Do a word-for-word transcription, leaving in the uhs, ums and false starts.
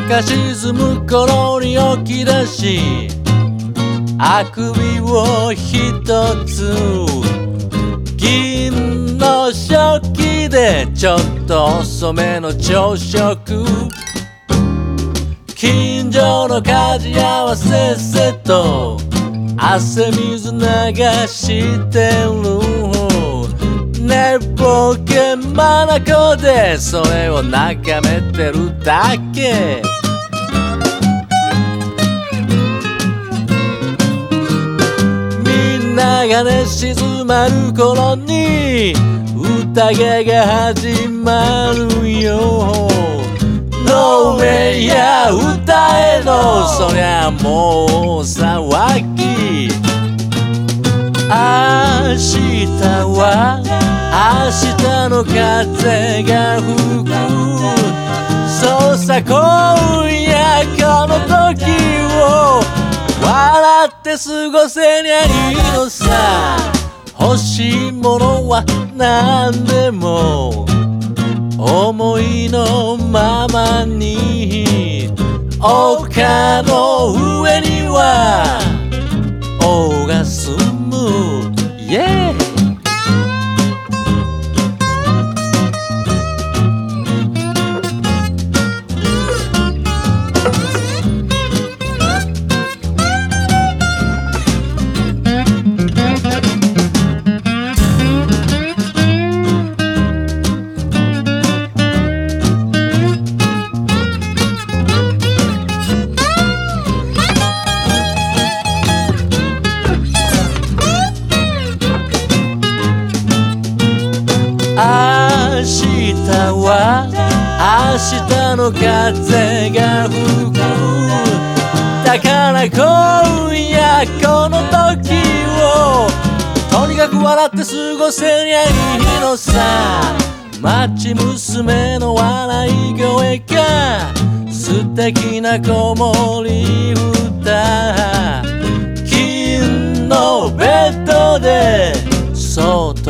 が沈む頃に起き出し、あくびをひとつ、銀の食器でちょっと遅めの朝食、近所の家事屋はせっせと汗水流してる。寝ぼけ眼でそれを眺めてるだけ。みんなが寝静まる頃に宴が始まるよ。飲めや歌えのそりゃもう騒ぎ。明日は明日の風が吹く。そうさ今夜この時を笑って過ごせにゃいいのさ。欲しいものは何でも思いのままに。丘の上には王が住む、イエーイ。明日は明日の風が吹く。だから今夜この時をとにかく笑って過ごせりゃいいのさ。町娘の笑い声が素敵な子守歌。金のベッドでそっと